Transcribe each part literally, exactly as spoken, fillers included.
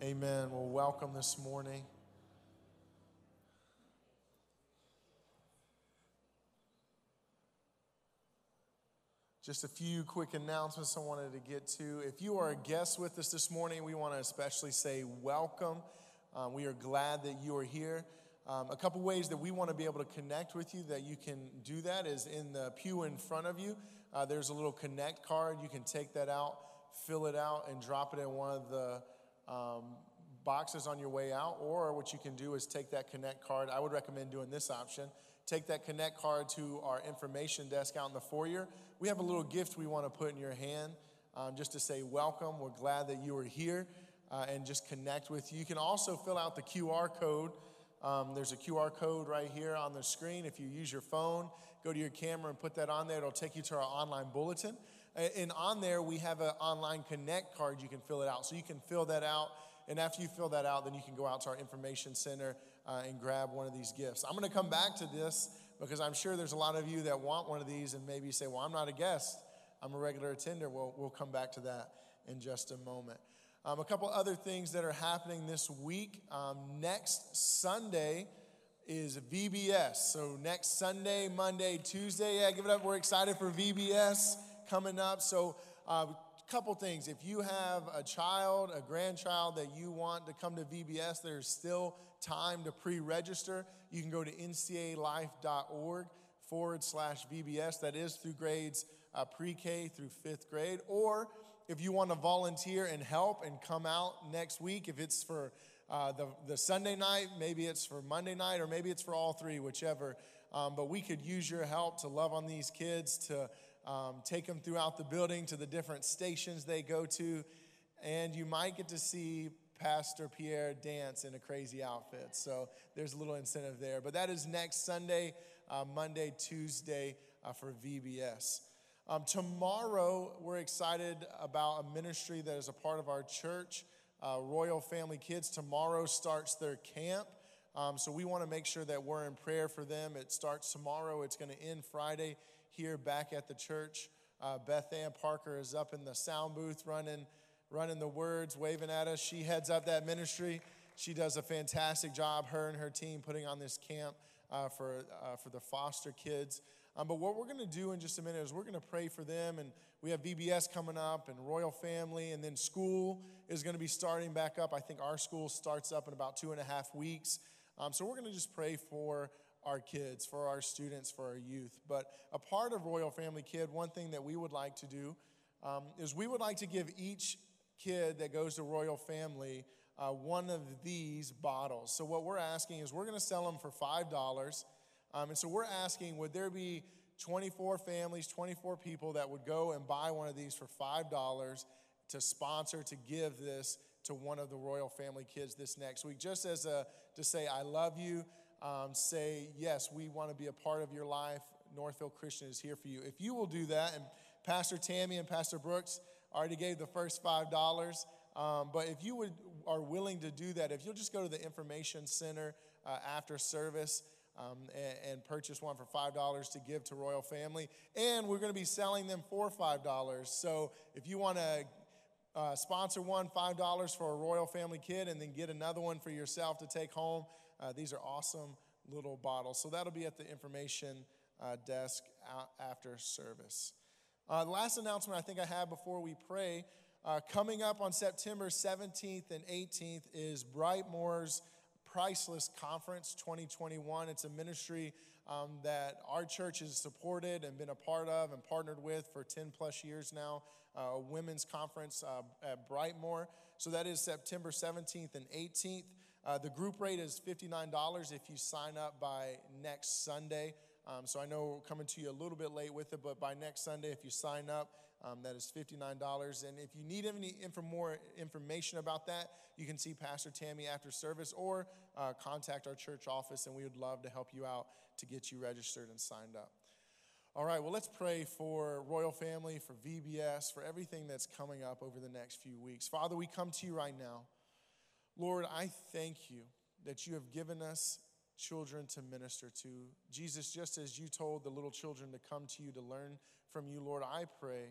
Amen. Well, welcome this morning. Just a few quick announcements I wanted to get to. If you are a guest with us this morning, we want to especially say welcome. Um, we are glad that you are here. Um, a couple ways that we want to be able to connect with you that you can do that is in the pew in front of you. Uh, there's a little connect card. You can take that out, fill it out, and drop it in one of the um, boxes on your way out. Or what you can do is take that connect card. I would recommend doing this option. Take that connect card to our information desk out in the foyer. We have a little gift we want to put in your hand um, just to say welcome. We're glad that you are here uh, and just connect with you. You can also fill out the Q R code. Um, there's a Q R code right here on the screen. If you use your phone, go to your camera and put that on there. It'll take you to our online bulletin. And on there, we have an online connect card. You can fill it out. So you can fill that out. And after you fill that out, then you can go out to our information center uh, and grab one of these gifts. I'm going to come back to this because I'm sure there's a lot of you that want one of these and maybe say, well, I'm not a guest. I'm a regular attender. Well, we'll come back to that in just a moment. Um, a couple other things that are happening this week. Um, next Sunday is V B S. So next Sunday, Monday, Tuesday. Yeah, give it up. We're excited for V B S coming up. So a uh, couple things. If you have a child, a grandchild that you want to come to V B S, there's still time to pre-register. You can go to ncalife.org forward slash VBS. That is through grades uh, pre-K through fifth grade. Or if you want to volunteer and help and come out next week, if it's for uh, the, the Sunday night, maybe it's for Monday night, or maybe it's for all three, whichever. Um, but we could use your help to love on these kids, to um, take them throughout the building to the different stations they go to. And you might get to see Pastor Pierre dance in a crazy outfit. So there's a little incentive there. But that is next Sunday, uh, Monday, Tuesday uh, for V B S. Um, tomorrow, we're excited about a ministry that is a part of our church, uh, Royal Family Kids. Tomorrow starts their camp. Um, so we want to make sure that we're in prayer for them. It starts tomorrow. It's going to end Friday here back at the church. Uh, Beth Ann Parker is up in the sound booth running running the words, waving at us. She heads up that ministry. She does a fantastic job, her and her team, putting on this camp uh, for uh, for the foster kids. Um, but what we're going to do in just a minute is we're going to pray for them. And we have V B S coming up and Royal Family. And then school is going to be starting back up. I think our school starts up in about two and a half weeks. Um, so we're going to just pray for our kids, for our students, for our youth. But a part of Royal Family Kid, one thing that we would like to do um, is we would like to give each kid that goes to Royal Family uh, one of these bottles. So what we're asking is we're going to sell them for five dollars. Um, and so we're asking, would there be twenty-four families, twenty-four people that would go and buy one of these for five dollars to sponsor, to give this to one of the Royal Family Kids this next week? Just as a, to say, I love you, um, say, yes, we want to be a part of your life. Northfield Christian is here for you. If you will do that, and Pastor Tammy and Pastor Brooks already gave the first five dollars, um, but if you would are willing to do that, if you'll just go to the information center uh, after service, Um, and, and purchase one for five dollars to give to Royal Family. And we're going to be selling them for five dollars. So if you want to uh, sponsor one, five dollars for a Royal Family Kid, and then get another one for yourself to take home, uh, these are awesome little bottles. So that'll be at the information uh, desk out after service. Uh, the last announcement I think I have before we pray, uh, coming up on September seventeenth and eighteenth is Brightmoor's Priceless Conference twenty twenty-one. It's a ministry um, that our church has supported and been a part of and partnered with for ten plus years now, uh, a women's conference uh, at Brightmoor. So that is September seventeenth and eighteenth. Uh, the group rate is fifty-nine dollars if you sign up by next Sunday. Um, so I know we're coming to you a little bit late with it, but by next Sunday, if you sign up, um, that is fifty-nine dollars. And if you need any inf- more information about that, you can see Pastor Tammy after service, or uh, contact our church office, and we would love to help you out to get you registered and signed up. All right, well, let's pray for Royal Family, for V B S, for everything that's coming up over the next few weeks. Father, we come to you right now. Lord, I thank you that you have given us children to minister to. Jesus, just as you told the little children to come to you to learn from you, Lord, I pray,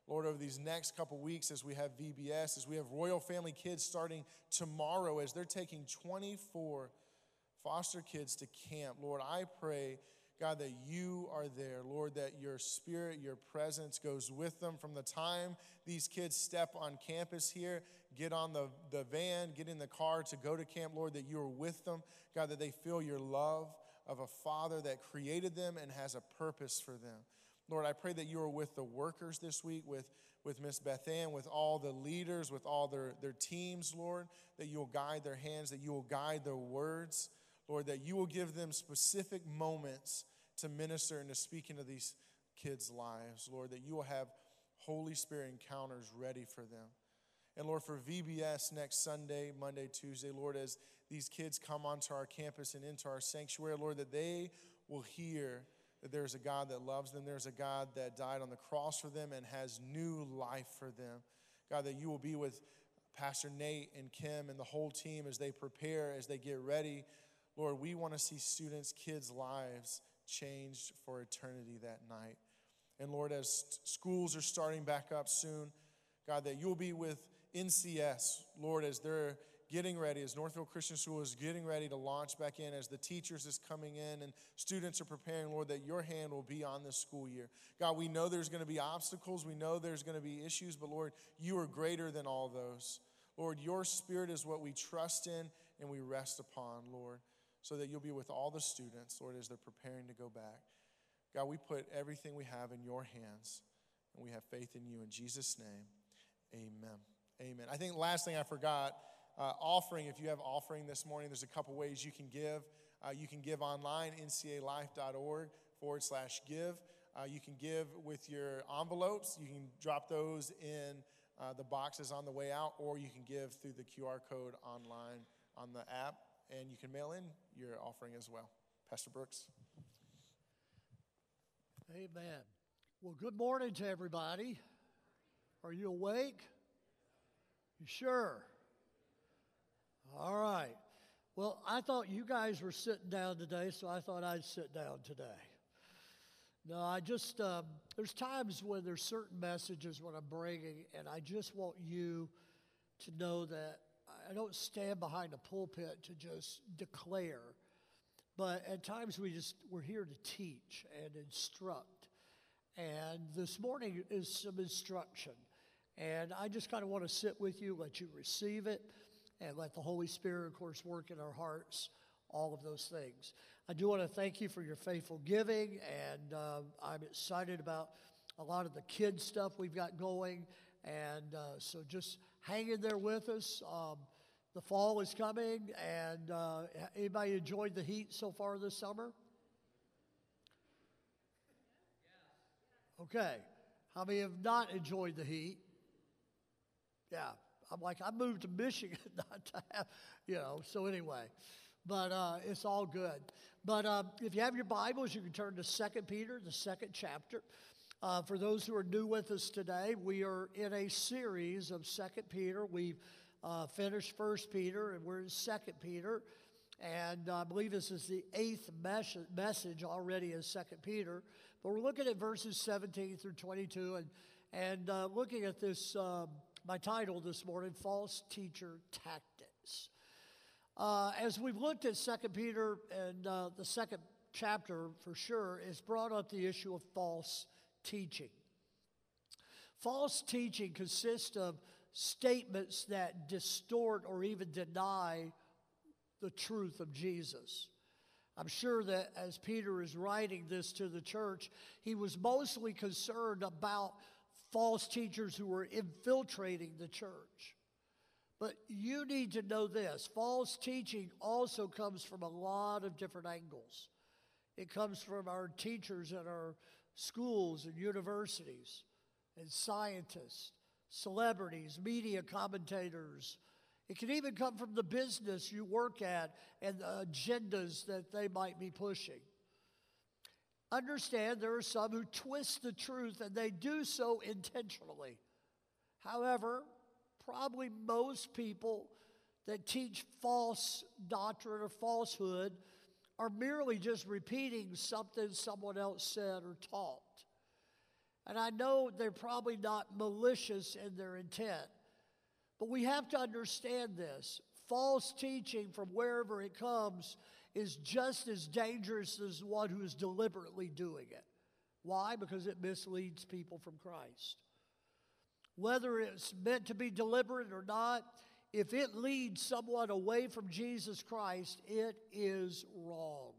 Lord, over these next couple weeks as we have V B S, as we have Royal Family Kids starting tomorrow, as they're taking twenty-four foster kids to camp, Lord, I pray, God, that you are there. Lord, that your spirit, your presence goes with them from the time these kids step on campus here, get on the, the van, get in the car to go to camp, Lord, that you are with them. God, that they feel your love of a Father that created them and has a purpose for them. Lord, I pray that you are with the workers this week, with, with Miss Beth Ann, with all the leaders, with all their, their teams, Lord, that you will guide their hands, that you will guide their words, Lord, that you will give them specific moments to minister and to speak into these kids' lives, Lord, that you will have Holy Spirit encounters ready for them. And Lord, for V B S next Sunday, Monday, Tuesday, Lord, as these kids come onto our campus and into our sanctuary, Lord, that they will hear that there's a God that loves them. There's a God that died on the cross for them and has new life for them. God, that you will be with Pastor Nate and Kim and the whole team as they prepare, as they get ready. Lord, we want to see students, kids' lives changed for eternity that night. And Lord, as schools are starting back up soon, God, that you'll be with N C S, Lord, as they're getting ready, as Northfield Christian School is getting ready to launch back in, as the teachers is coming in and students are preparing, Lord, that your hand will be on this school year. God, we know there's going to be obstacles. We know there's going to be issues, but Lord, you are greater than all those. Lord, your spirit is what we trust in and we rest upon, Lord, so that you'll be with all the students, Lord, as they're preparing to go back. God, we put everything we have in your hands, and we have faith in you. In Jesus' name, amen. Amen. I think the last thing I forgot, uh, offering. If you have offering this morning, there's a couple ways you can give. Uh, you can give online, ncalife.org forward slash give. Uh, you can give with your envelopes. You can drop those in uh, the boxes on the way out, or you can give through the Q R code online on the app, and you can mail in your offering as well. Pastor Brooks. Amen. Well, good morning to everybody. Are you awake? You sure? All right. Well, I thought you guys were sitting down today, so I thought I'd sit down today. No, I just, um, there's times when there's certain messages when I'm bringing, and I just want you to know that I don't stand behind a pulpit to just declare, but at times we just, we're here to teach and instruct. And this morning is some instruction. And I just kind of want to sit with you, let you receive it, and let the Holy Spirit, of course, work in our hearts, all of those things. I do want to thank you for your faithful giving, and uh, I'm excited about a lot of the kids stuff we've got going. And uh, so just hang in there with us. Um, the fall is coming, and uh, anybody enjoyed the heat so far this summer? Okay. How many have not enjoyed the heat? Yeah. I'm like, I moved to Michigan not to have, you know, so anyway. But uh, it's all good. But um, if you have your Bibles, you can turn to Second Peter, the second chapter. Uh, for those who are new with us today, we are in a series of Second Peter. We've uh, finished First Peter, and we're in Second Peter. And I believe this is the eighth mes- message already in Second Peter. But we're looking at verses seventeen through twenty-two, and, and uh, looking at this, um, my title this morning, False Teacher Tactics. Uh, as we've looked at Second Peter and uh, the second chapter for sure, it's brought up the issue of false teaching. False teaching consists of statements that distort or even deny the truth of Jesus. I'm sure that as Peter is writing this to the church, he was mostly concerned about false teachers who were infiltrating the church. But you need to know this. False teaching also comes from a lot of different angles. It comes from our teachers at our schools and universities, and scientists, celebrities, media commentators. It can even come from the business you work at and the agendas that they might be pushing. Understand there are some who twist the truth, and they do so intentionally. However, probably most people that teach false doctrine or falsehood are merely just repeating something someone else said or taught. And I know they're probably not malicious in their intent, but we have to understand this. False teaching from wherever it comes is just as dangerous as the one who is deliberately doing it. Why? Because it misleads people from Christ. Whether it's meant to be deliberate or not, if it leads someone away from Jesus Christ, it is wrong.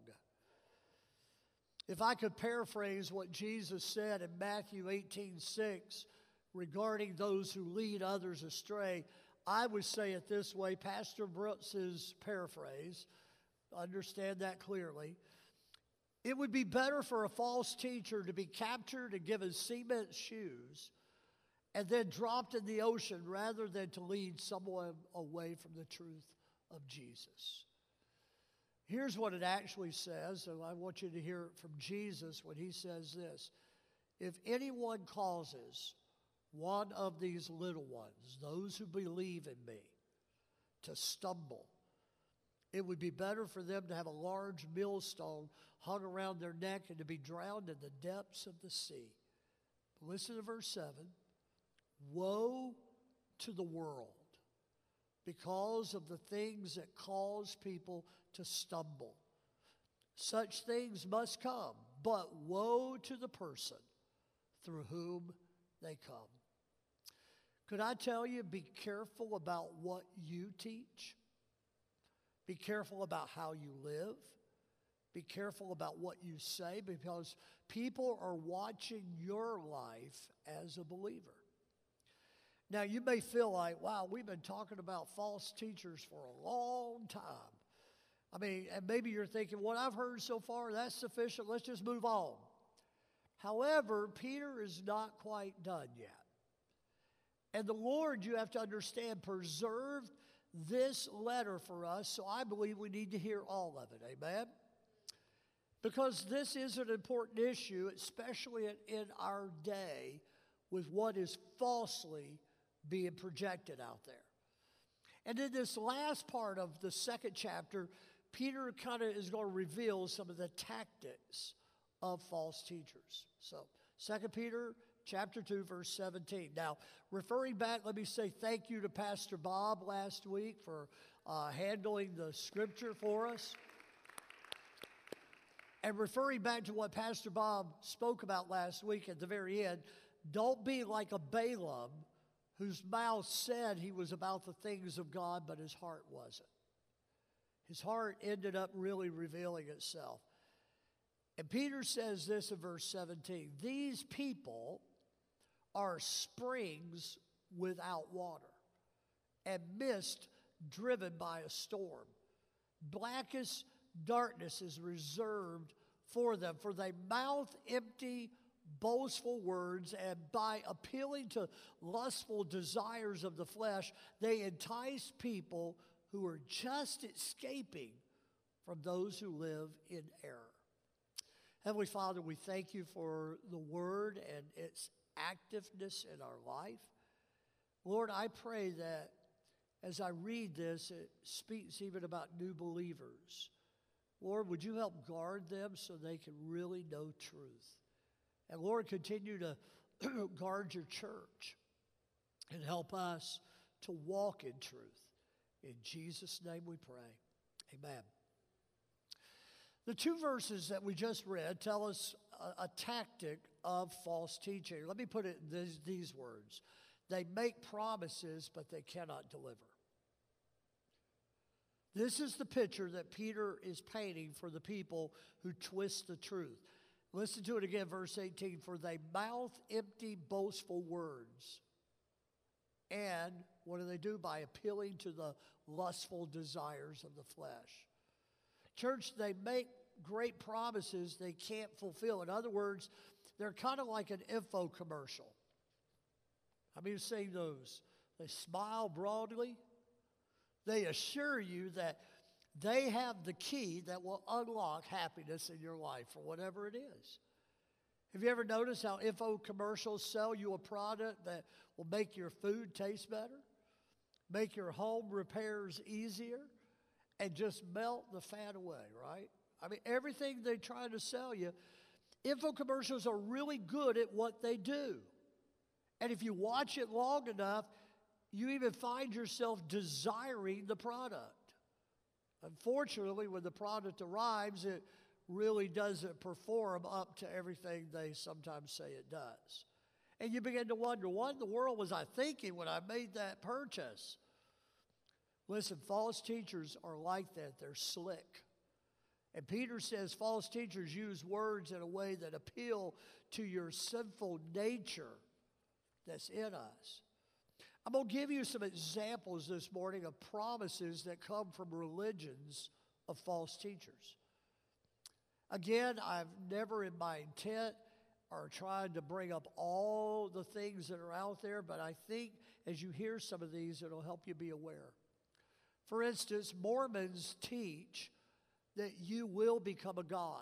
If I could paraphrase what Jesus said in Matthew eighteen six regarding those who lead others astray, I would say it this way, Pastor Brooks's paraphrase, understand that clearly. It would be better for a false teacher to be captured and given cement shoes and then dropped in the ocean rather than to lead someone away from the truth of Jesus. Here's what it actually says, and I want you to hear it from Jesus when he says this. If anyone causes one of these little ones, those who believe in me, to stumble, it would be better for them to have a large millstone hung around their neck and to be drowned in the depths of the sea. Listen to verse seven. Woe to the world because of the things that cause people to stumble. Such things must come, but woe to the person through whom they come. Could I tell you, be careful about what you teach. Be careful about how you live. Be careful about what you say, because people are watching your life as a believer. Now, you may feel like, wow, we've been talking about false teachers for a long time. I mean, and maybe you're thinking, what I've heard so far, that's sufficient. Let's just move on. However, Peter is not quite done yet. And the Lord, you have to understand, preserved this letter for us, so I believe we need to hear all of it. Amen? Because this is an important issue, especially in, in our day, with what is falsely being projected out there. And in this last part of the second chapter, Peter kind of is going to reveal some of the tactics of false teachers. So, Second Peter chapter two, verse seventeen. Now, referring back, let me say thank you to Pastor Bob last week for uh, handling the scripture for us. And referring back to what Pastor Bob spoke about last week at the very end, don't be like a Balaam whose mouth said he was about the things of God, but his heart wasn't. His heart ended up really revealing itself. And Peter says this in verse seventeen, these people are springs without water and mist driven by a storm. Blackest darkness is reserved for them, for they mouth empty, boastful words, and by appealing to lustful desires of the flesh, they entice people who are just escaping from those who live in error. Heavenly Father, we thank you for the word and its activeness in our life. Lord, I pray that as I read this, it speaks even about new believers. Lord, would you help guard them so they can really know truth? And Lord, continue to guard your church and help us to walk in truth. In Jesus' name we pray. Amen. The two verses that we just read tell us a, a tactic of false teaching. Let me put it in these, these words. They make promises, but they cannot deliver. This is the picture that Peter is painting for the people who twist the truth. Listen to it again, verse eighteen. For they mouth empty, boastful words. And what do they do? By appealing to the lustful desires of the flesh. Church, they make great promises they can't fulfill. In other words, they're kind of like an info commercial. How many have seen those? They smile broadly. They assure you that they have the key that will unlock happiness in your life for whatever it is. Have you ever noticed how info commercials sell you a product that will make your food taste better, make your home repairs easier, and just melt the fat away, right? I mean, everything they try to sell you, Infomercials are really good at what they do. And if you watch it long enough, you even find yourself desiring the product. Unfortunately, when the product arrives, it really doesn't perform up to everything they sometimes say it does. And you begin to wonder, what in the world was I thinking when I made that purchase? Listen, false teachers are like that. They're slick. And Peter says false teachers use words in a way that appeal to your sinful nature that's in us. I'm going to give you some examples this morning of promises that come from religions of false teachers. Again, I've never in my intent or tried to bring up all the things that are out there, but I think as you hear some of these, it'll help you be aware. For instance, Mormons teach that you will become a god.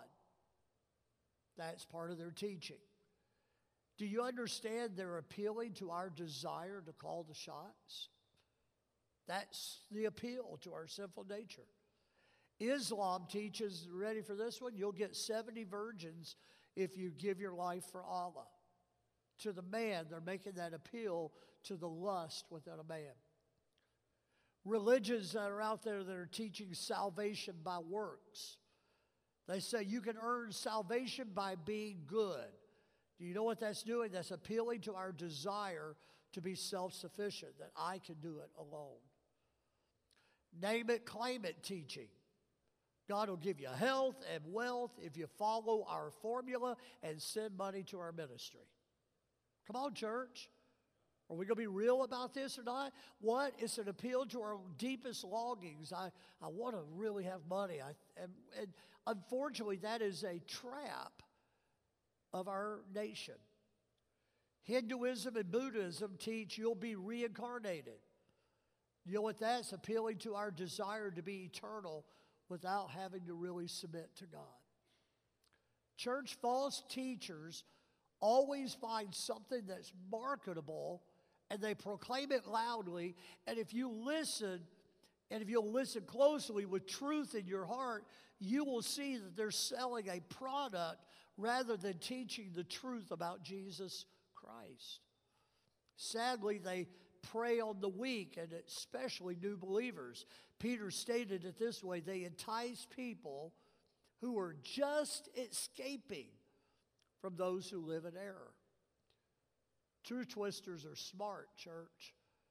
That's part of their teaching. Do you understand they're appealing to our desire to call the shots? That's the appeal to our sinful nature. Islam teaches, ready for this one? You'll get seventy virgins if you give your life for Allah. To the man, they're making that appeal to the lust within a man. Religions that are out there that are teaching salvation by works. They say you can earn salvation by being good. Do you know what that's doing? That's appealing to our desire to be self-sufficient, that I can do it alone. Name it, claim it teaching. God will give you health and wealth if you follow our formula and send money to our ministry. Come on, church. Are we going to be real about this or not? What? It's an appeal to our deepest longings. I, I want to really have money. I, and, and unfortunately, that is a trap of our nation. Hinduism and Buddhism teach you'll be reincarnated. You know what that's? Appealing to our desire to be eternal without having to really submit to God. Church false teachers always find something that's marketable and they proclaim it loudly. And if you listen, and if you'll listen closely with truth in your heart, you will see that they're selling a product rather than teaching the truth about Jesus Christ. Sadly, they prey on the weak and especially new believers. Peter stated it this way: they entice people who are just escaping from those who live in error. True twisters are smart, church.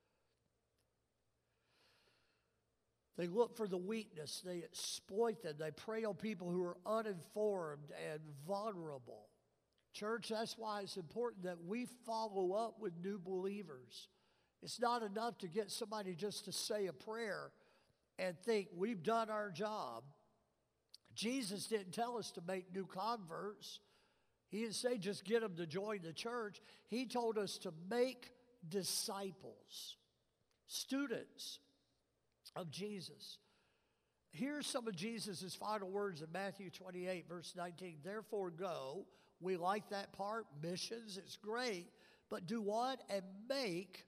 They look for the weakness. They exploit them. They prey on people who are uninformed and vulnerable. Church, that's why it's important that we follow up with new believers. It's not enough to get somebody just to say a prayer and think we've done our job. Jesus didn't tell us to make new converts. He didn't say just get them to join the church. He told us to make disciples, students of Jesus. Here's some of Jesus' final words in Matthew twenty-eight, verse nineteen. Therefore go. We like that part. Missions, it's great. But do what? And make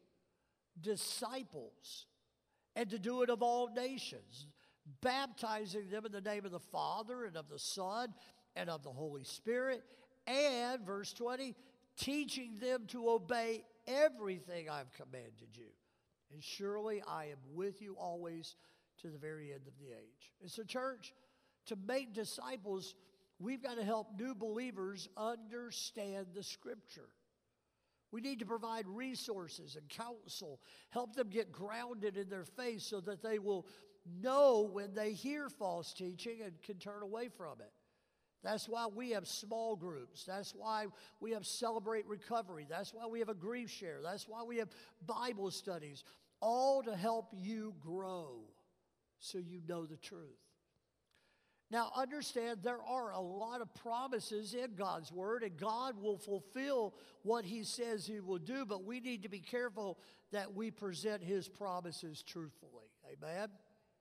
disciples. And to do it of all nations, baptizing them in the name of the Father and of the Son and of the Holy Spirit. And, verse twenty, teaching them to obey everything I've commanded you. And surely I am with you always to the very end of the age. And so, church, to make disciples, we've got to help new believers understand the Scripture. We need to provide resources and counsel, help them get grounded in their faith so that they will know when they hear false teaching and can turn away from it. That's why we have small groups. That's why we have Celebrate Recovery. That's why we have a grief share. That's why we have Bible studies, all to help you grow so you know the truth. Now, understand there are a lot of promises in God's Word, and God will fulfill what He says He will do, but we need to be careful that we present His promises truthfully. Amen?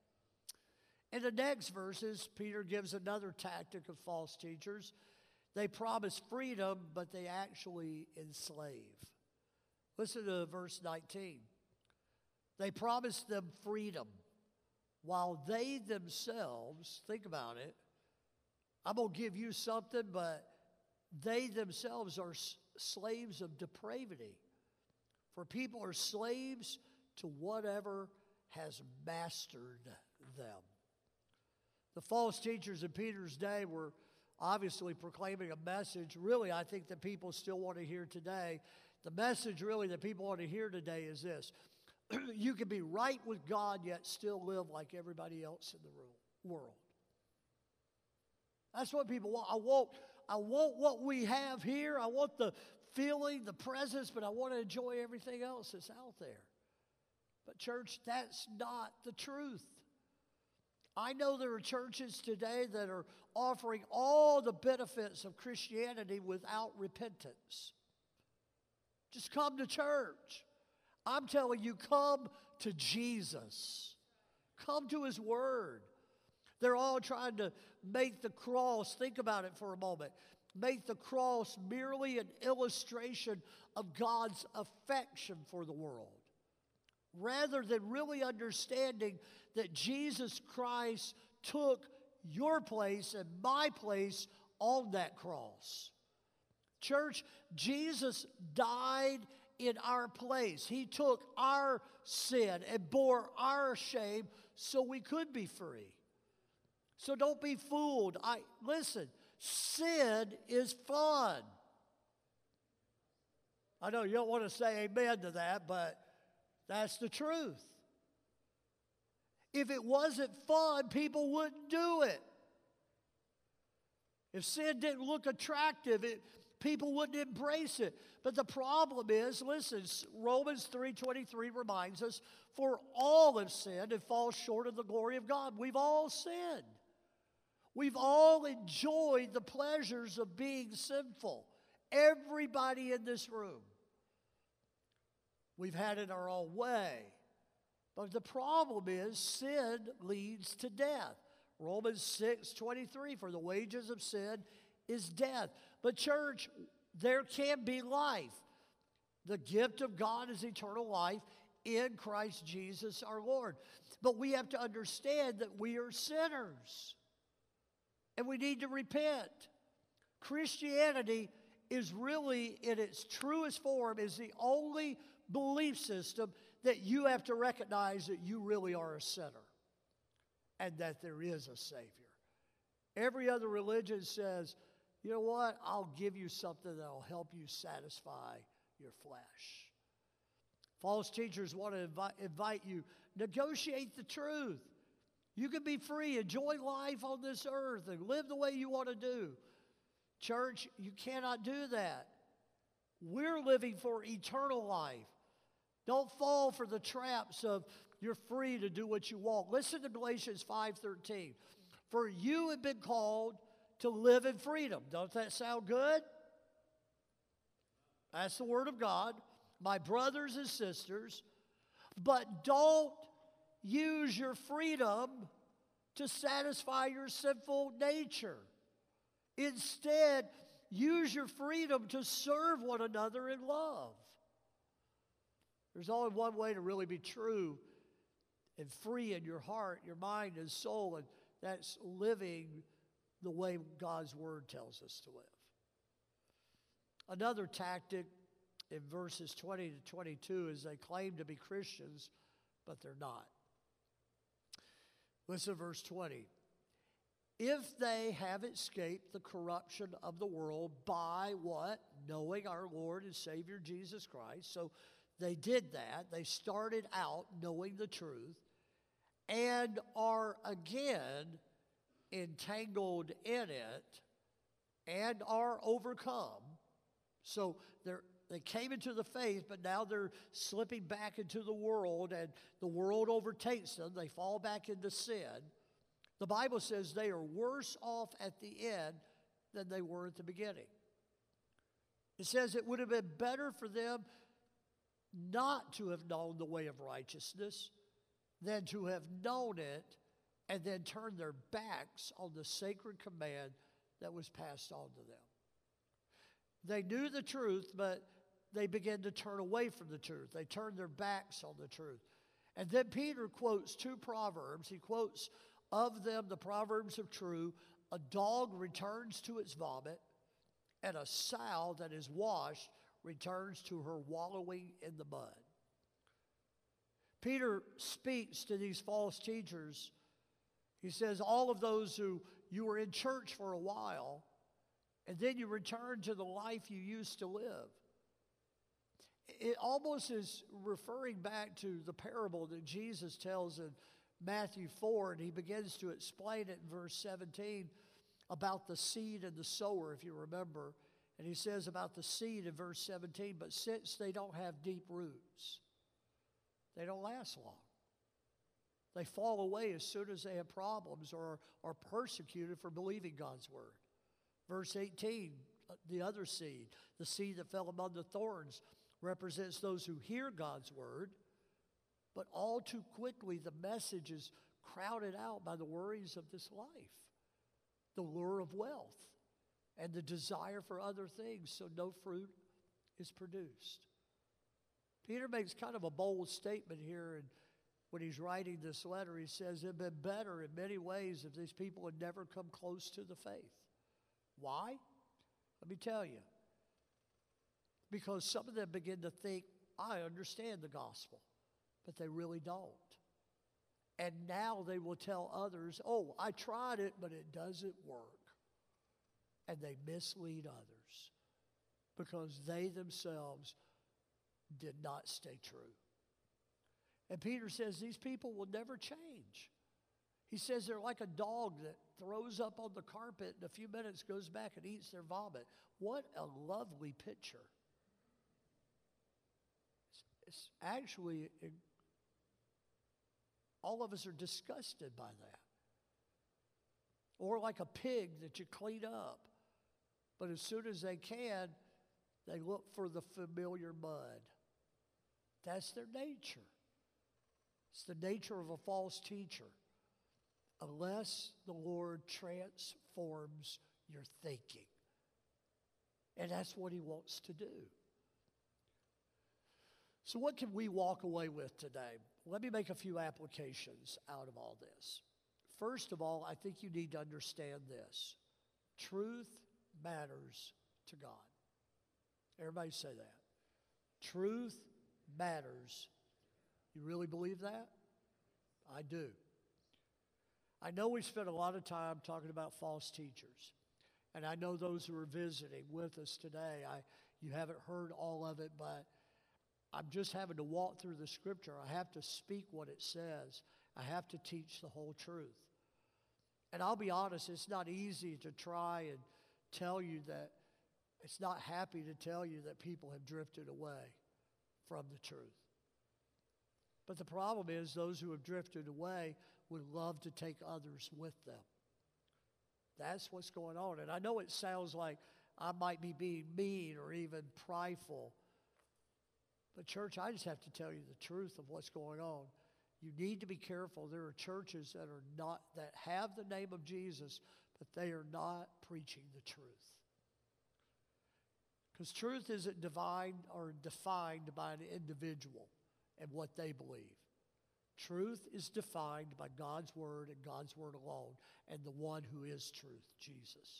In the next verses, Peter gives another tactic of false teachers. They promise freedom, but they actually enslave. Listen to verse nineteen. They promise them freedom, while they themselves, think about it, I'm going to give you something, but they themselves are s- slaves of depravity. For people are slaves to whatever has mastered them. The false teachers in Peter's day were obviously proclaiming a message. Really, I think that people still want to hear today. The message really that people want to hear today is this. You can be right with God yet still live like everybody else in the world. That's what people want. I want, I want what we have here. I want the feeling, the presence, but I want to enjoy everything else that's out there. But church, that's not the truth. I know there are churches today that are offering all the benefits of Christianity without repentance. Just come to church. I'm telling you, come to Jesus. Come to His Word. They're all trying to make the cross, think about it for a moment, make the cross merely an illustration of God's affection for the world, rather than really understanding that Jesus Christ took your place and my place on that cross. Church, Jesus died in our place. He took our sin and bore our shame so we could be free. So don't be fooled. I listen, sin is fun. I know you don't want to say amen to that, but that's the truth. If it wasn't fun, people wouldn't do it. If sin didn't look attractive, it, people wouldn't embrace it. But the problem is, listen, Romans three twenty-three reminds us, for all have sinned and fall short of the glory of God. We've all sinned. We've all enjoyed the pleasures of being sinful. Everybody in this room. We've had it our own way. But the problem is sin leads to death. Romans six twenty-three, for the wages of sin is death. But church, there can be life. The gift of God is eternal life in Christ Jesus our Lord. But we have to understand that we are sinners. And we need to repent. Christianity is really, in its truest form, is the only belief system that you have to recognize that you really are a sinner and that there is a Savior. Every other religion says, you know what, I'll give you something that will help you satisfy your flesh. False teachers want to invite, invite you, negotiate the truth. You can be free, enjoy life on this earth, and live the way you want to do. Church, you cannot do that. We're living for eternal life. Don't fall for the traps of you're free to do what you want. Listen to Galatians five thirteen. For you have been called to live in freedom. Don't that sound good? That's the word of God. My brothers and sisters, but don't use your freedom to satisfy your sinful nature. Instead, use your freedom to serve one another in love. There's only one way to really be true and free in your heart, your mind, and soul, and that's living the way God's Word tells us to live. Another tactic in verses twenty to twenty-two is they claim to be Christians, but they're not. Listen to verse twenty. If they have escaped the corruption of the world by what? Knowing our Lord and Savior Jesus Christ. So they did that. They started out knowing the truth and are again entangled in it and are overcome. So they're They came into the faith, but now they're slipping back into the world, and the world overtakes them. They fall back into sin. The Bible says they are worse off at the end than they were at the beginning. It says it would have been better for them not to have known the way of righteousness than to have known it and then turn their backs on the sacred command that was passed on to them. They knew the truth, but they began to turn away from the truth. They turned their backs on the truth. And then Peter quotes two proverbs. He quotes, of them, the proverbs of true, a dog returns to its vomit, and a sow that is washed returns to her wallowing in the mud. Peter speaks to these false teachers. He says, all of those who you were in church for a while, and then you return to the life you used to live. It almost is referring back to the parable that Jesus tells in Matthew four, and he begins to explain it in verse seventeen about the seed and the sower, if you remember. And he says about the seed in verse seventeen, but since they don't have deep roots, they don't last long. They fall away as soon as they have problems or are persecuted for believing God's word. Verse eighteen, the other seed, the seed that fell among the thorns, represents those who hear God's word, but all too quickly the message is crowded out by the worries of this life, the lure of wealth, and the desire for other things, so no fruit is produced. Peter makes kind of a bold statement here, and when he's writing this letter, he says it would have been better in many ways if these people had never come close to the faith. Why? Let me tell you. Because some of them begin to think, I understand the gospel, but they really don't. And now they will tell others, oh, I tried it, but it doesn't work. And they mislead others because they themselves did not stay true. And Peter says these people will never change. He says they're like a dog that throws up on the carpet and a few minutes goes back and eats their vomit. What a lovely picture. It's, it's actually, it, all of us are disgusted by that. Or like a pig that you clean up, but as soon as they can, they look for the familiar mud. That's their nature. It's the nature of a false teacher. Unless the Lord transforms your thinking. And that's what he wants to do. So what can we walk away with today? Let me make a few applications out of all this. First of all, I think you need to understand this. Truth matters to God. Everybody say that. Truth matters. You really believe that? I do. I know we spent a lot of time talking about false teachers. And I know those who are visiting with us today, I, you haven't heard all of it, but I'm just having to walk through the scripture. I have to speak what it says. I have to teach the whole truth. And I'll be honest, it's not easy to try and tell you that, it's not happy to tell you that people have drifted away from the truth. But the problem is those who have drifted away would love to take others with them. That's what's going on. And I know it sounds like I might be being mean or even prideful. But church, I just have to tell you the truth of what's going on. You need to be careful. There are churches that are not, that have the name of Jesus, but they are not preaching the truth. Because truth isn't defined or defined by an individual and what they believe. Truth is defined by God's word and God's word alone, and the one who is truth, Jesus.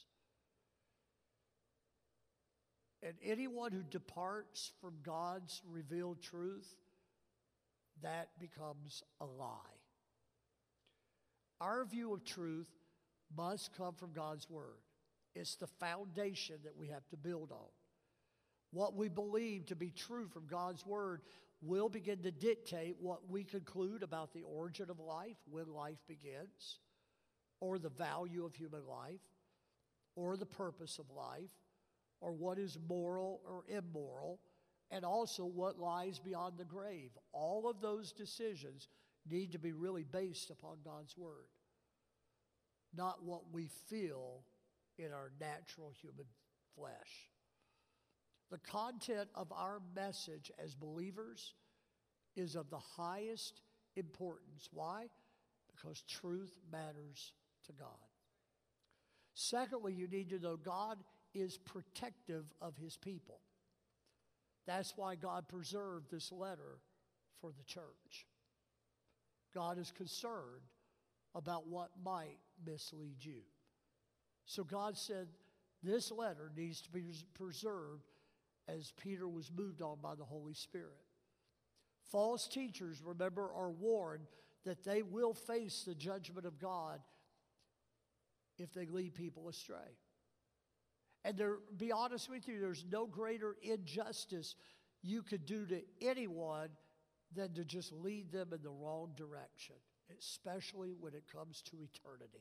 And anyone who departs from God's revealed truth, that becomes a lie. Our view of truth must come from God's word. It's the foundation that we have to build on. What we believe to be true from God's word will begin to dictate what we conclude about the origin of life, when life begins, or the value of human life, or the purpose of life, or what is moral or immoral, and also what lies beyond the grave. All of those decisions need to be really based upon God's word, not what we feel in our natural human flesh. The content of our message as believers is of the highest importance. Why? Because truth matters to God. Secondly, you need to know God is protective of his people. That's why God preserved this letter for the church. God is concerned about what might mislead you. So God said, this letter needs to be preserved as Peter was moved on by the Holy Spirit. False teachers, remember, are warned that they will face the judgment of God if they lead people astray. And there, be honest with you, there's no greater injustice you could do to anyone than to just lead them in the wrong direction, especially when it comes to eternity.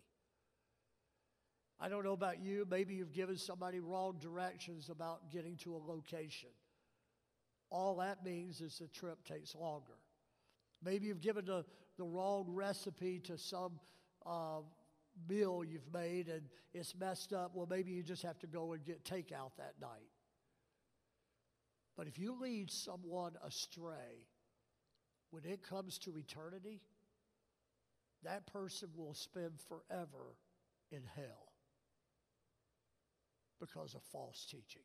I don't know about you, maybe you've given somebody wrong directions about getting to a location. All that means is the trip takes longer. Maybe you've given the, the wrong recipe to some uh, meal you've made and it's messed up. Well, maybe you just have to go and get takeout that night. But if you lead someone astray, when it comes to eternity, that person will spend forever in hell because of false teaching.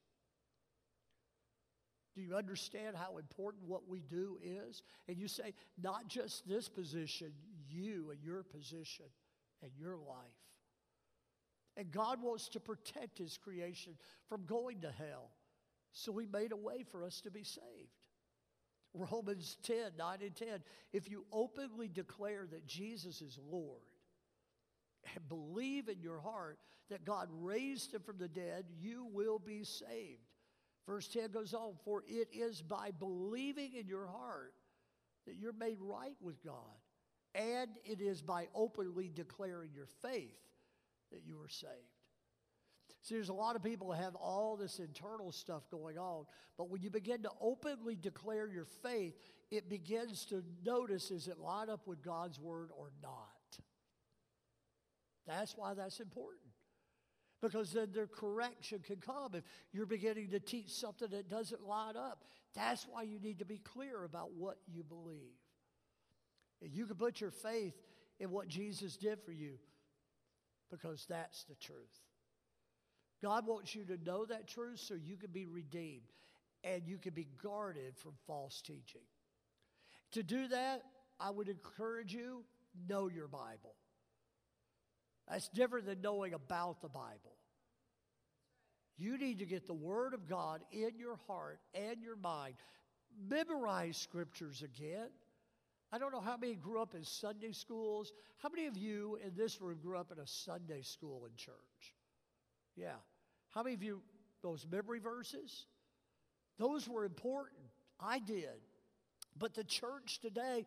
Do you understand how important what we do is? And you say, not just this position, you and your position and your life. And God wants to protect his creation from going to hell. So he made a way for us to be saved. Romans ten, nine and ten. If you openly declare that Jesus is Lord and believe in your heart that God raised him from the dead, you will be saved. Verse ten goes on, for it is by believing in your heart that you're made right with God. And it is by openly declaring your faith that you are saved. See, there's a lot of people who have all this internal stuff going on, but when you begin to openly declare your faith, it begins to notice, is it lined up with God's word or not? That's why that's important. Because then their correction can come if you're beginning to teach something that doesn't line up. That's why you need to be clear about what you believe. And you can put your faith in what Jesus did for you because that's the truth. God wants you to know that truth so you can be redeemed and you can be guarded from false teaching. To do that, I would encourage you, know your Bible. That's different than knowing about the Bible. You need to get the Word of God in your heart and your mind. Memorize scriptures again. I don't know how many grew up in Sunday schools. How many of you in this room grew up in a Sunday school in church? Yeah. How many of you, those memory verses? Those were important. I did. But the church today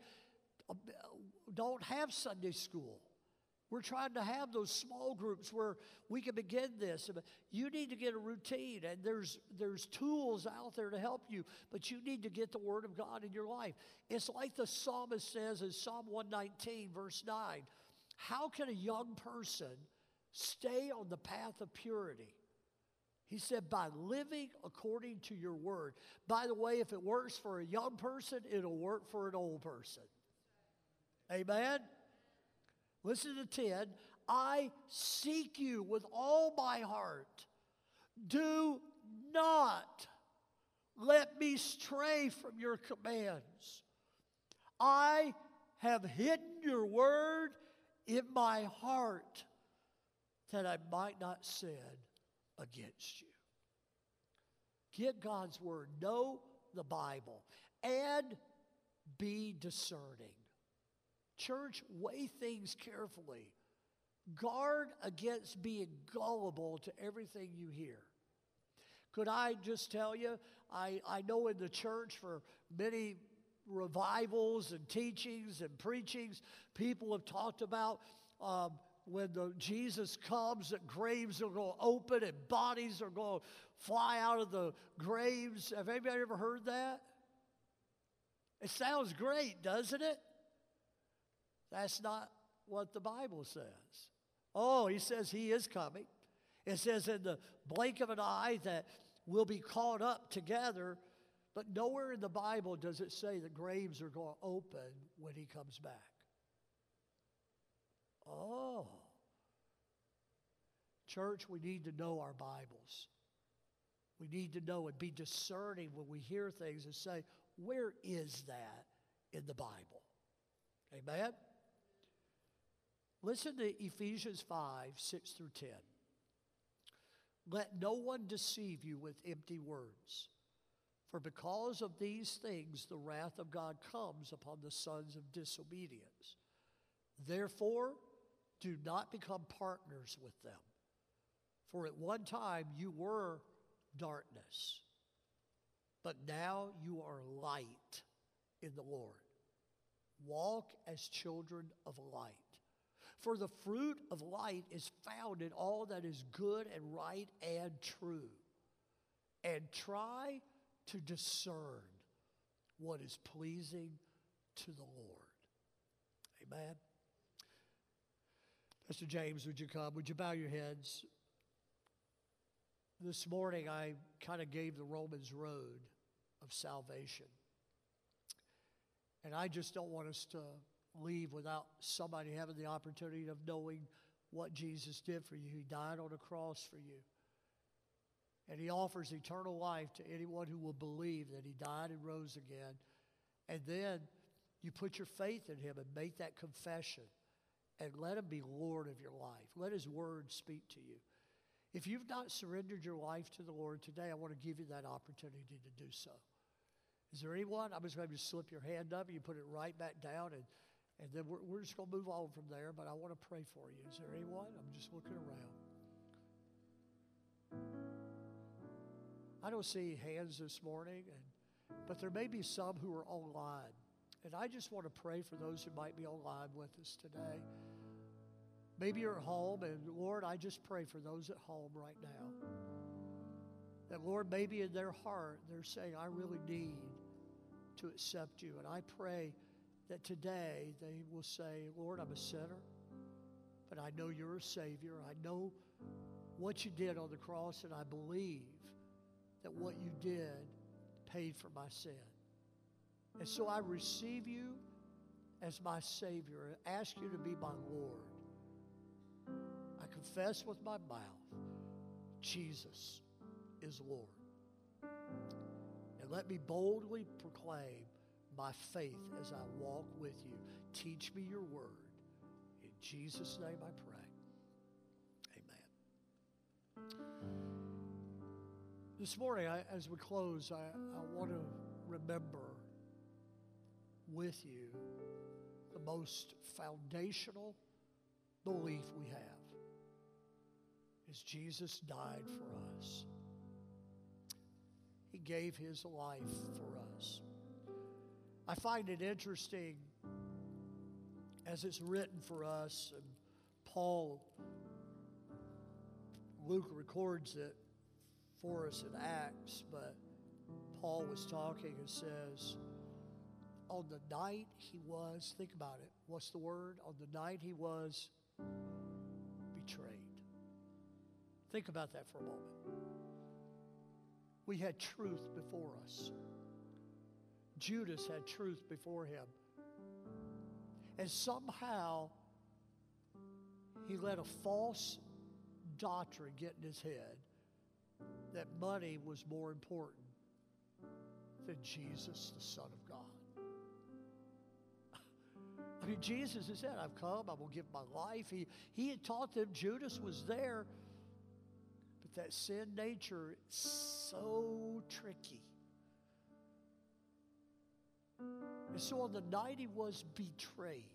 don't have Sunday school. We're trying to have those small groups where we can begin this. You need to get a routine, and there's, there's tools out there to help you, but you need to get the Word of God in your life. It's like the psalmist says in Psalm one nineteen, verse nine, how can a young person stay on the path of purity? He said, by living according to your word. By the way, if it works for a young person, it'll work for an old person. Amen? Listen to ten. I seek you with all my heart. Do not let me stray from your commands. I have hidden your word in my heart that I might not sin against you. Get God's word. Know the Bible. And be discerning. Church, weigh things carefully. Guard against being gullible to everything you hear. Could I just tell you, I, I know in the church for many revivals and teachings and preachings, people have talked about um, when the Jesus comes, that graves are going to open and bodies are going to fly out of the graves. Have anybody ever heard that? It sounds great, doesn't it? That's not what the Bible says. Oh, he says he is coming. It says in the blink of an eye that we'll be caught up together, but nowhere in the Bible does it say the graves are going to open when he comes back. Oh. Church, we need to know our Bibles. We need to know and be discerning when we hear things and say, where is that in the Bible? Amen? Listen to Ephesians five, six through ten. Let no one deceive you with empty words. For because of these things, the wrath of God comes upon the sons of disobedience. Therefore, do not become partners with them. For at one time you were darkness, but now you are light in the Lord. Walk as children of light. For the fruit of light is found in all that is good and right and true. And try to discern what is pleasing to the Lord. Amen. Pastor James, would you come? Would you bow your heads? This morning I kind of gave the Romans road of salvation. And I just don't want us to leave without somebody having the opportunity of knowing what Jesus did for you. He died on a cross for you. And he offers eternal life to anyone who will believe that he died and rose again. And then you put your faith in him and make that confession. And let him be Lord of your life. Let his word speak to you. If you've not surrendered your life to the Lord today, I want to give you that opportunity to do so. Is there anyone? I'm just going to slip your hand up and you put it right back down, and, and then we're, we're just going to move on from there, but I want to pray for you. Is there anyone? I'm just looking around. I don't see hands this morning, and, but there may be some who are online. And I just want to pray for those who might be online with us today. Maybe you're at home, and Lord, I just pray for those at home right now. That, Lord, maybe in their heart, they're saying, I really need to accept you. And I pray that today they will say, Lord, I'm a sinner, but I know you're a Savior. I know what you did on the cross, and I believe that what you did paid for my sin. And so I receive you as my Savior and ask you to be my Lord. I confess with my mouth, Jesus is Lord. And let me boldly proclaim my faith as I walk with you. Teach me your word. In Jesus' name I pray. Amen. This morning, I, as we close, I, I want to remember with you the most foundational belief we have is Jesus died for us. He gave his life for us. I find it interesting as it's written for us, and Paul, Luke records it for us in Acts, but Paul was talking and says, on the night he was, think about it, what's the word? On the night he was betrayed. Think about that for a moment. We had truth before us. Judas had truth before him. And somehow he let a false doctrine get in his head that money was more important than Jesus, the Son of God. I mean, Jesus has said, I've come, I will give my life. He, he had taught them, Judas was there, but that sin nature is so tricky. And so on the night he was betrayed,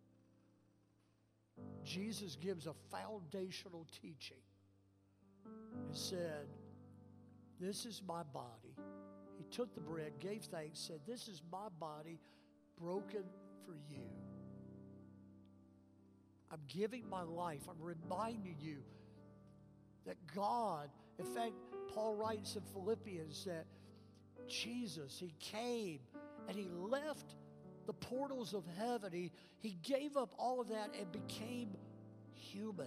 Jesus gives a foundational teaching and said, this is my body. He took the bread, gave thanks, said, this is my body broken for you. I'm giving my life. I'm reminding you that God, in fact, Paul writes in Philippians that Jesus, he came and he left the portals of heaven. He, he gave up all of that and became human.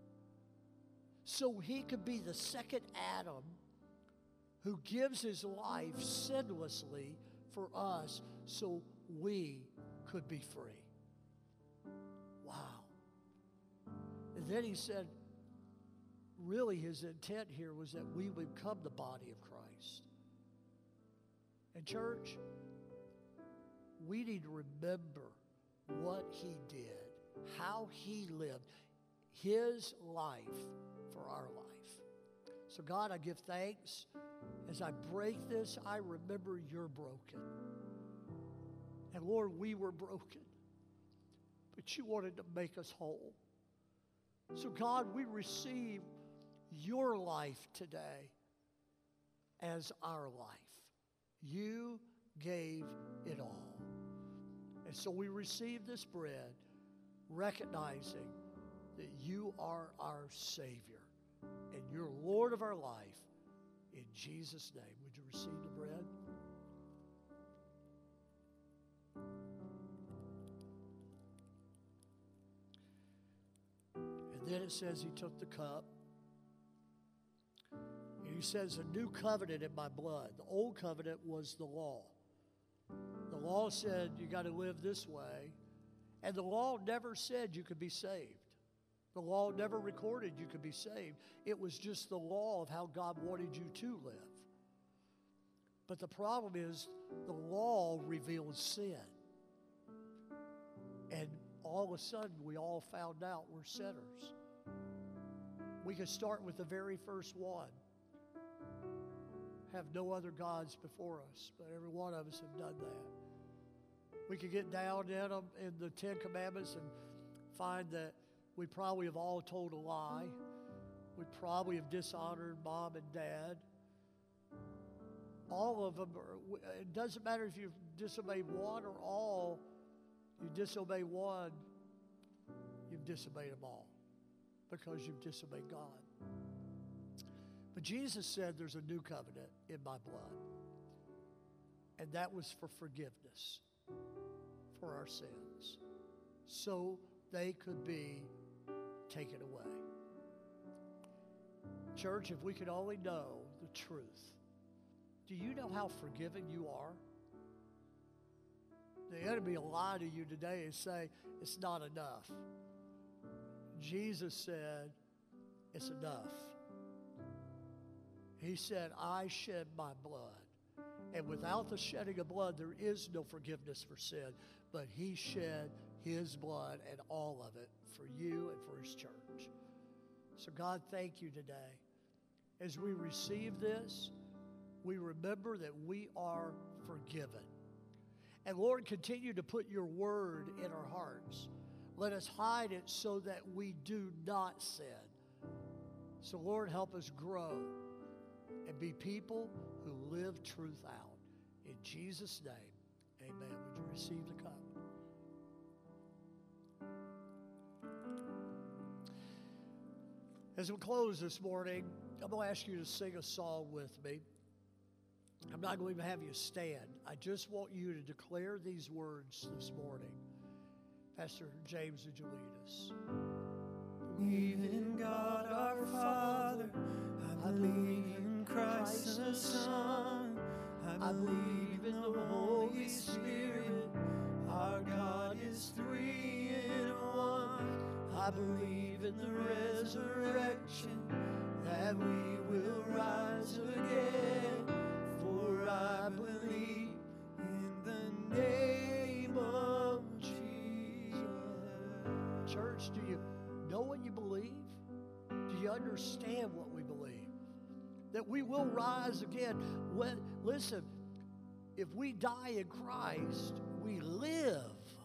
So he could be the second Adam who gives his life sinlessly for us so we could be free. Wow. And then he said, really his intent here was that we would become the body of Christ. And church, we need to remember what he did, how he lived, his life for our life. So God, I give thanks. As I break this, I remember you're broken. And Lord, we were broken, but you wanted to make us whole. So God, we receive your life today as our life. You gave it all. And so we receive this bread, recognizing that you are our Savior and you're Lord of our life. In Jesus' name, would you receive the bread? And then it says he took the cup. And he says, a new covenant in my blood. The old covenant was the law. The law said you got to live this way. And the law never said you could be saved. The law never recorded you could be saved. It was just the law of how God wanted you to live. But the problem is the law reveals sin. And all of a sudden we all found out we're sinners. We can start with the very first one. Have no other gods before us, but every one of us have done that. We could get down in them in the Ten Commandments and find that we probably have all told a lie. We probably have dishonored mom and dad. All of them, are, it doesn't matter if you've disobeyed one or all. You disobey one, you've disobeyed them all because you've disobeyed God. But Jesus said there's a new covenant in my blood. And that was for forgiveness for our sins, so they could be taken away. Church, if we could only know the truth. Do you know how forgiven you are? The enemy will lie to you today and say, it's not enough. Jesus said, it's enough. He said, I shed my blood. And without the shedding of blood, there is no forgiveness for sin. But he shed his blood and all of it for you and for his church. So God, thank you today. As we receive this, we remember that we are forgiven. And Lord, continue to put your word in our hearts. Let us hide it so that we do not sin. So Lord, help us grow and be people who live truth out. In Jesus' name, amen. Would you receive the cup? As we close this morning, I'm going to ask you to sing a song with me. I'm not going to have you stand. I just want you to declare these words this morning. Pastor James, would you lead us? Believe in God our Father. I believe in Christ the Son. I believe in the Holy Spirit. Our God is three in one. I believe in the resurrection, that we will rise again. For I believe in the name of Jesus. Church, do you know what you believe? Do you understand what we believe? That we will rise again. When, listen, if we die in Christ, we live.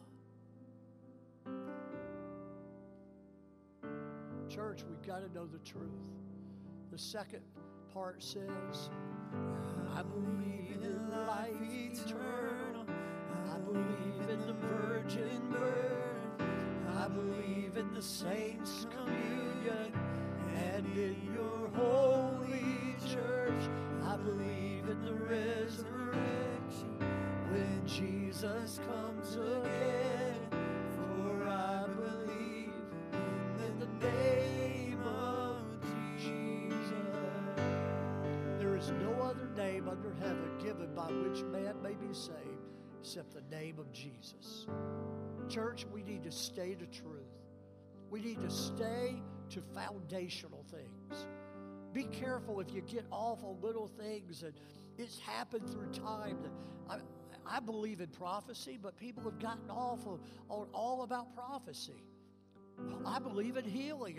Church, we've got to know the truth. The second part says, I believe in life eternal. I believe in the virgin birth. I believe in the saints' communion and in your holy church. I believe in the resurrection when Jesus comes again. For I believe in the name of Jesus. there is no other name under heaven given by which man may be saved except the name of Jesus. Church, we need to stay to truth. We need to stay to foundational things. Be careful if you get off on little things, and it's happened through time. That I, I believe in prophecy, but people have gotten off on, on all about prophecy. I believe in healing, and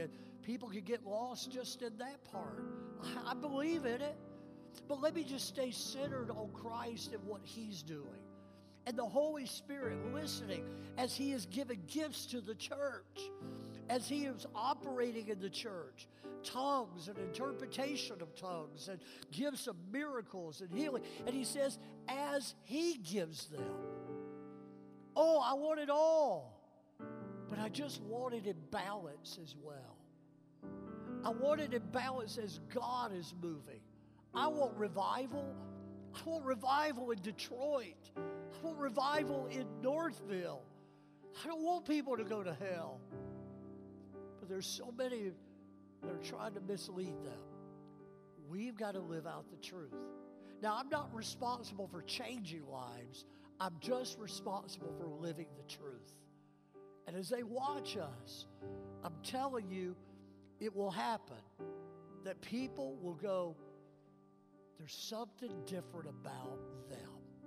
people could get lost just in that part. I, I believe in it. But let me just stay centered on Christ and what He's doing. And the Holy Spirit listening as He is giving gifts to the church, as He is operating in the church, tongues and interpretation of tongues and gifts of miracles and healing. And He says, as He gives them. Oh, I want it all. But I just want it in balance as well. I want it in balance as God is moving. I want revival. I want revival in Detroit. I want revival in Northville. I don't want people to go to hell. But there's so many that are trying to mislead them. We've got to live out the truth. Now, I'm not responsible for changing lives. I'm just responsible for living the truth. And as they watch us, I'm telling you, it will happen that people will go, there's something different about them.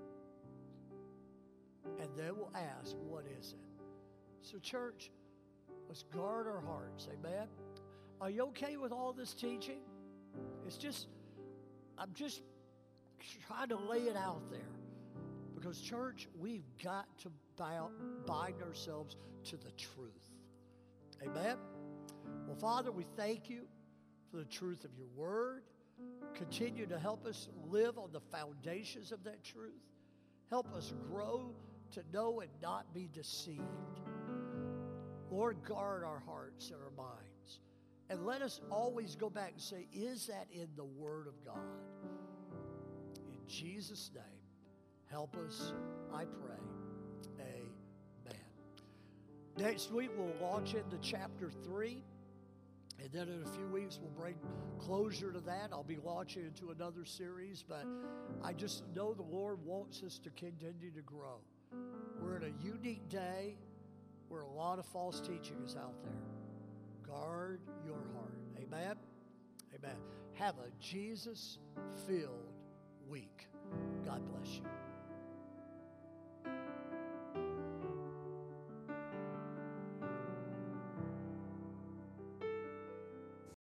And they will ask, what is it? So church, let's guard our hearts. Amen. Are you okay with all this teaching? It's just, I'm just trying to lay it out there. Because church, we've got to bow, bind ourselves to the truth. Amen. Well, Father, we thank you for the truth of your word. Continue to help us live on the foundations of that truth. Help us grow to know and not be deceived. Lord, guard our hearts and our minds. And let us always go back and say, is that in the Word of God? In Jesus' name, help us, I pray. Amen. Next week, we'll launch into chapter three. And then in a few weeks, we'll bring closure to that. I'll be launching into another series, but I just know the Lord wants us to continue to grow. We're in a unique day where a lot of false teaching is out there. Guard your heart. Amen? Amen. Have a Jesus-filled week. God bless you.